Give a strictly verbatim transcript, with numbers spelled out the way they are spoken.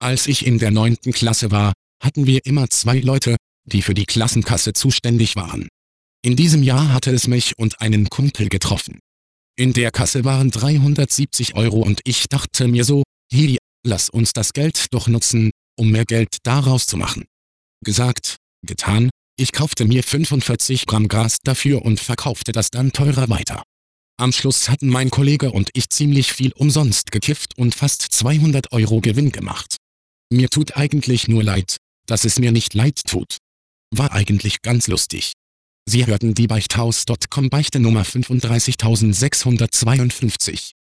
Als ich in der neunten Klasse war, hatten wir immer zwei Leute, die für die Klassenkasse zuständig waren. In diesem Jahr hatte es mich und einen Kumpel getroffen. In der Kasse waren dreihundertsiebzig Euro und ich dachte mir so, hey, lass uns das Geld doch nutzen, um mehr Geld daraus zu machen. Gesagt, getan, ich kaufte mir fünfundvierzig Gramm Gras dafür und verkaufte das dann teurer weiter. Am Schluss hatten mein Kollege und ich ziemlich viel umsonst gekifft und fast zweihundert Euro Gewinn gemacht. Mir tut eigentlich nur leid, dass es mir nicht leid tut. War eigentlich ganz lustig. Sie hörten die Beichthaus Punkt com Beichte Nummer fünfunddreißigtausendsechshundertzweiundfünfzig.